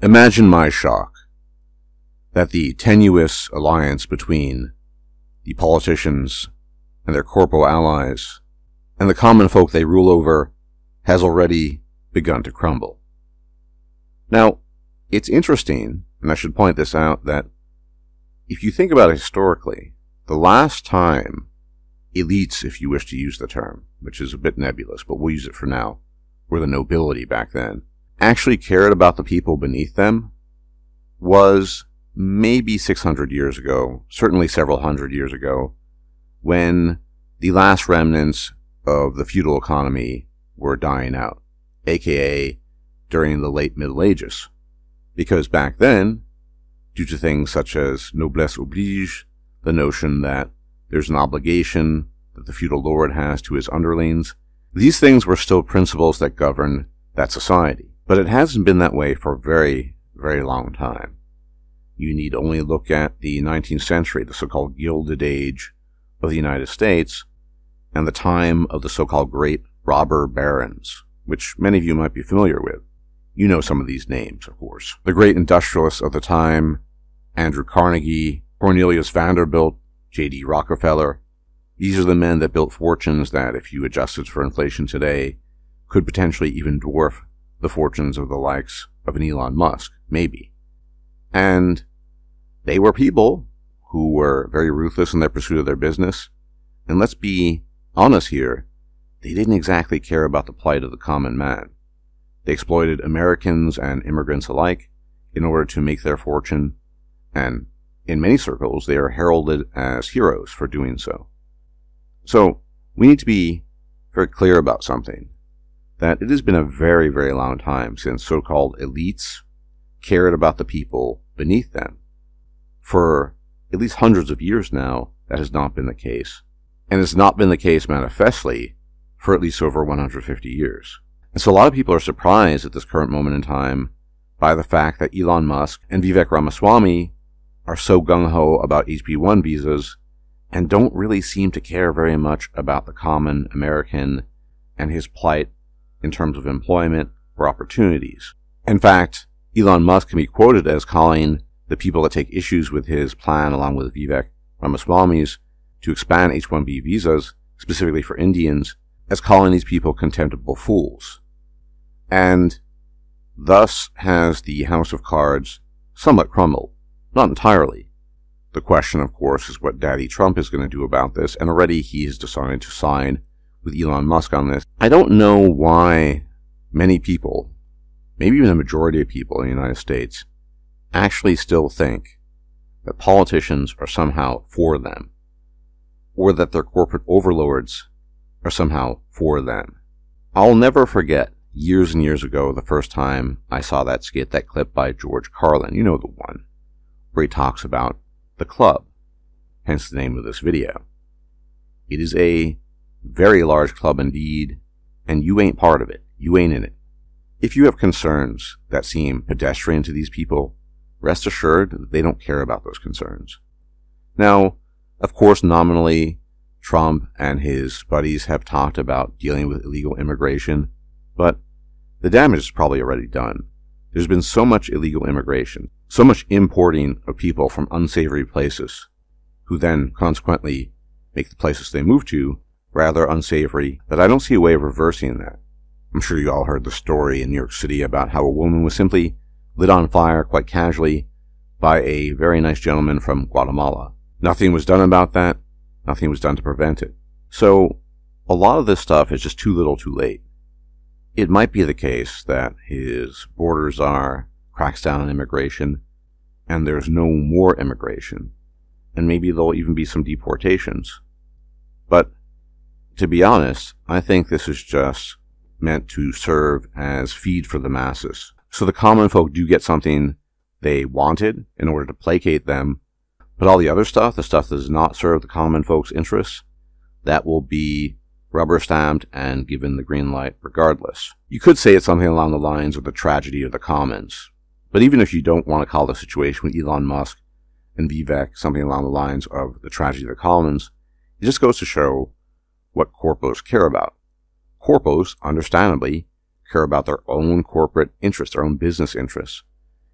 Imagine my shock that the tenuous alliance between the politicians and their corpo allies and the common folk they rule over has already begun to crumble. Now, it's interesting, and I should point this out, that if you think about it historically, the last time elites, if you wish to use the term, which is a bit nebulous, but we'll use it for now, were the nobility back then, actually cared about the people beneath them was maybe 600 years ago, certainly several hundred years ago, when the last remnants of the feudal economy were dying out, aka during the late Middle Ages. Because back then, due to things such as noblesse oblige, the notion that there's an obligation that the feudal lord has to his underlings, these things were still principles that governed that society. But it hasn't been that way for a very, very long time. You need only look at the 19th century, the so-called Gilded Age of the United States, and the time of the so-called great robber barons, which many of you might be familiar with. You know some of these names, of course. The great industrialists of the time, Andrew Carnegie, Cornelius Vanderbilt, J.D. Rockefeller. These are the men that built fortunes that, if you adjusted for inflation today, could potentially even dwarf the fortunes of the likes of an Elon Musk, maybe. And they were people who were very ruthless in their pursuit of their business. And let's be honest here, they didn't exactly care about the plight of the common man. They exploited Americans and immigrants alike in order to make their fortune, and in many circles they are heralded as heroes for doing so. So we need to be very clear about something, that it has been a very, very long time since so-called elites cared about the people beneath them. For at least hundreds of years now, that has not been the case. And it's not been the case manifestly for at least over 150 years. And so a lot of people are surprised at this current moment in time by the fact that Elon Musk and Vivek Ramaswamy are so gung-ho about HB1 visas and don't really seem to care very much about the common American and his plight in terms of employment or opportunities. In fact, Elon Musk can be quoted as calling the people that take issues with his plan, along with Vivek Ramaswamy's, to expand H-1B visas, specifically for Indians, as calling these people contemptible fools. And thus has the house of cards somewhat crumbled. Not entirely. The question, of course, is what Daddy Trump is going to do about this, and already he has decided to sign with Elon Musk on this. I don't know why many people, maybe even the majority of people in the United States, actually still think that politicians are somehow for them, or that their corporate overlords are somehow for them. I'll never forget years and years ago the first time I saw that skit, that clip by George Carlin, you know the one, where he talks about the club, hence the name of this video. It is a very large club indeed, and you ain't part of it. You ain't in it. If you have concerns that seem pedestrian to these people, rest assured that they don't care about those concerns. Now, of course, nominally, Trump and his buddies have talked about dealing with illegal immigration, but the damage is probably already done. There's been so much illegal immigration, so much importing of people from unsavory places, who then consequently make the places they move to rather unsavory, that I don't see a way of reversing that. I'm sure you all heard the story in New York City about how a woman was simply lit on fire quite casually by a very nice gentleman from Guatemala. Nothing was done about that. Nothing was done to prevent it. So a lot of this stuff is just too little too late. It might be the case that his border czar cracks down on immigration and there's no more immigration, and maybe there'll even be some deportations. But to be honest, I think this is just meant to serve as feed for the masses. So the common folk do get something they wanted in order to placate them, but all the other stuff, the stuff that does not serve the common folks' interests, that will be rubber stamped and given the green light regardless. You could say it's something along the lines of the tragedy of the commons, but even if you don't want to call the situation with Elon Musk and Vivek something along the lines of the tragedy of the commons, it just goes to show what corpos care about. Corpos, understandably, care about their own corporate interests, their own business interests.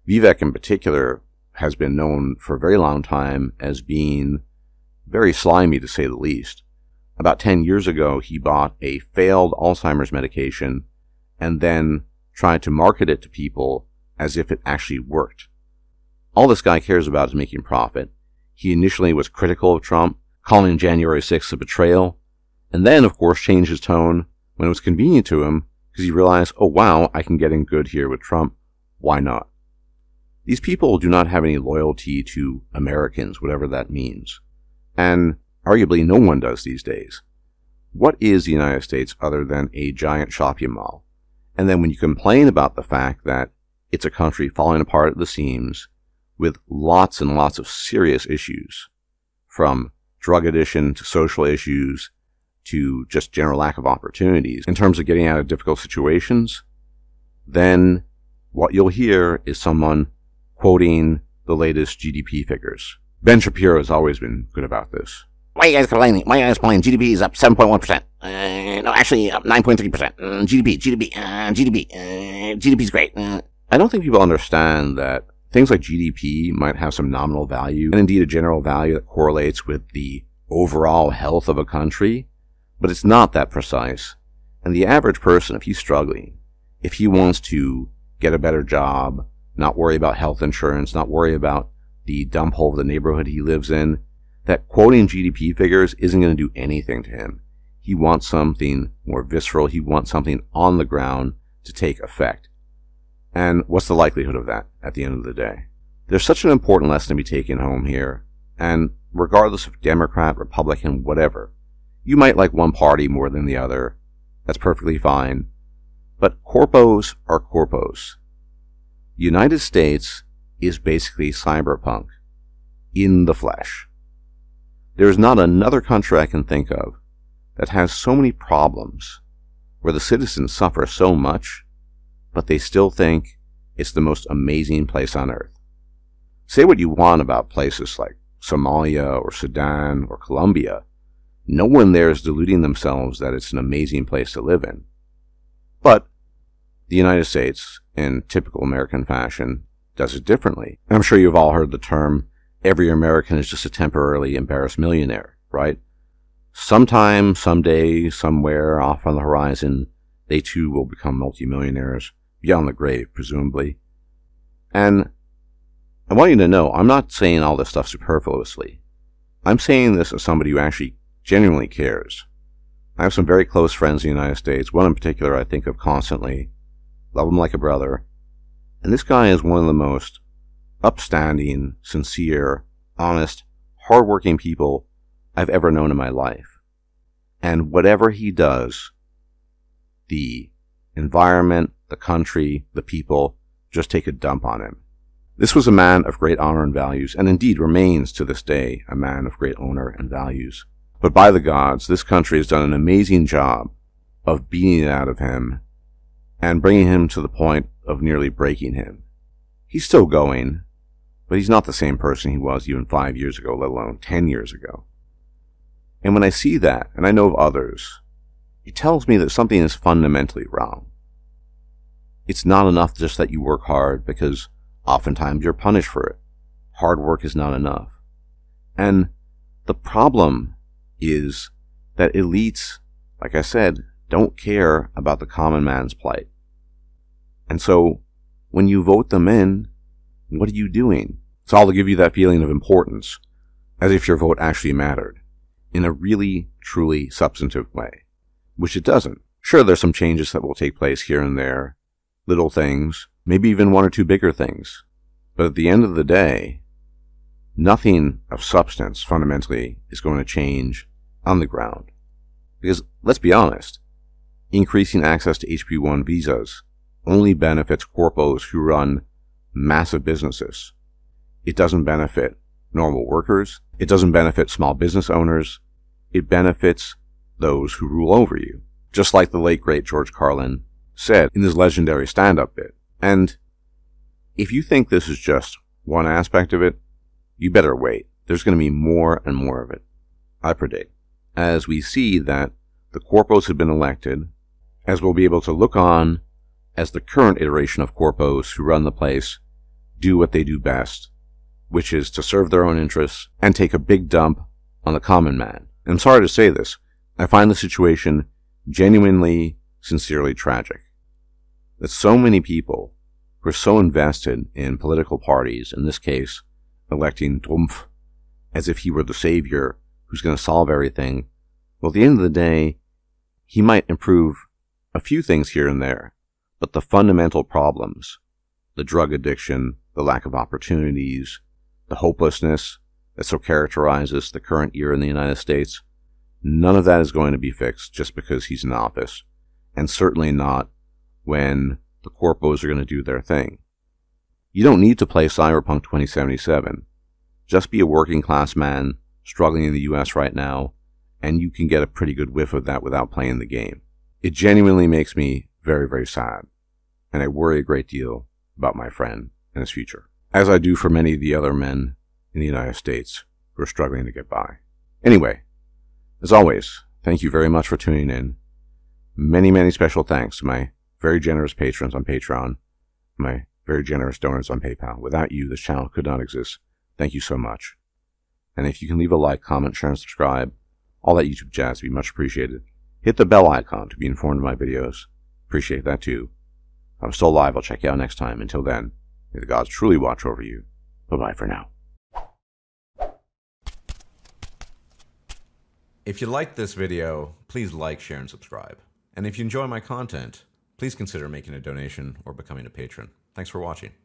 Vivek in particular has been known for a very long time as being very slimy, to say the least. About 10 years ago, he bought a failed Alzheimer's medication and then tried to market it to people as if it actually worked. All this guy cares about is making profit. He initially was critical of Trump, calling January 6th a betrayal, and then, of course, changed his tone when it was convenient to him because he realized, oh wow, I can get in good here with Trump. Why not? These people do not have any loyalty to Americans, whatever that means. And arguably no one does these days. What is the United States other than a giant shopping mall? And then when you complain about the fact that it's a country falling apart at the seams with lots and lots of serious issues, from drug addiction to social issues to just general lack of opportunities in terms of getting out of difficult situations, then what you'll hear is someone quoting the latest GDP figures. Ben Shapiro has always been good about this. Why are you guys complaining? GDP is up 7.1%. No, actually up 9.3%. GDP's great. I don't think people understand that things like GDP might have some nominal value, and indeed a general value that correlates with the overall health of a country, but it's not that precise. And the average person, if he's struggling, if he wants to get a better job, not worry about health insurance, not worry about the dump hole of the neighborhood he lives in, that quoting GDP figures isn't going to do anything to him. He wants something more visceral. He wants something on the ground to take effect. And what's the likelihood of that at the end of the day? There's such an important lesson to be taken home here, and regardless of Democrat, Republican, whatever, you might like one party more than the other. That's perfectly fine. But corpos are corpos. The United States is basically cyberpunk in the flesh. There's not another country I can think of that has so many problems, where the citizens suffer so much, but they still think it's the most amazing place on earth. Say what you want about places like Somalia or Sudan or Colombia. No one there is deluding themselves that it's an amazing place to live in. But the United States, in typical American fashion, does it differently. I'm sure you've all heard the term, every American is just a temporarily embarrassed millionaire, right? Sometime, someday, somewhere off on the horizon, they too will become multimillionaires, beyond the grave, presumably. And I want you to know, I'm not saying all this stuff superfluously. I'm saying this as somebody who actually genuinely cares. I have some very close friends in the United States, one in particular I think of constantly, love him like a brother. And this guy is one of the most upstanding, sincere, honest, hardworking people I've ever known in my life. And whatever he does, the environment, the country, the people, just take a dump on him. This was a man of great honor and values, and indeed remains to this day a man of great honor and values. But by the gods, this country has done an amazing job of beating it out of him and bringing him to the point of nearly breaking him. He's still going, but he's not the same person he was even 5 years ago, let alone 10 years ago. And when I see that, and I know of others, it tells me that something is fundamentally wrong. It's not enough just that you work hard, because oftentimes you're punished for it. Hard work is not enough. And the problem is that elites, like I said, don't care about the common man's plight. And so, when you vote them in, what are you doing? It's all to give you that feeling of importance, as if your vote actually mattered, in a really, truly substantive way, which it doesn't. Sure, there's some changes that will take place here and there, little things, maybe even one or two bigger things. But at the end of the day, nothing of substance fundamentally is going to change on the ground. Because, let's be honest, increasing access to HB1 visas only benefits corpos who run massive businesses. It doesn't benefit normal workers. It doesn't benefit small business owners. It benefits those who rule over you. Just like the late great George Carlin said in his legendary stand-up bit. And if you think this is just one aspect of it, you better wait. There's going to be more and more of it, I predict, as we see that the corpos have been elected, as we'll be able to look on as the current iteration of corpos who run the place do what they do best, which is to serve their own interests and take a big dump on the common man. And I'm sorry to say this, I find the situation genuinely, sincerely tragic. That so many people who are so invested in political parties, in this case, electing Trumpf as if he were the savior who's going to solve everything, well, at the end of the day, he might improve a few things here and there, but the fundamental problems, the drug addiction, the lack of opportunities, the hopelessness that so characterizes the current year in the United States, none of that is going to be fixed just because he's in office, and certainly not when the corpos are going to do their thing. You don't need to play Cyberpunk 2077. Just be a working class man struggling in the US right now, and you can get a pretty good whiff of that without playing the game. It genuinely makes me very, very sad, and I worry a great deal about my friend and his future, as I do for many of the other men in the United States who are struggling to get by. Anyway, as always, thank you very much for tuning in. Many, many special thanks to my very generous patrons on Patreon, my very generous donors on PayPal. Without you, this channel could not exist. Thank you so much. And if you can leave a like, comment, share, and subscribe, all that YouTube jazz would be much appreciated. Hit the bell icon to be informed of my videos. Appreciate that too. If I'm still alive, I'll check you out next time. Until then, may the gods truly watch over you. Bye-bye for now. If you liked this video, please like, share, and subscribe. And if you enjoy my content, please consider making a donation or becoming a patron. Thanks for watching.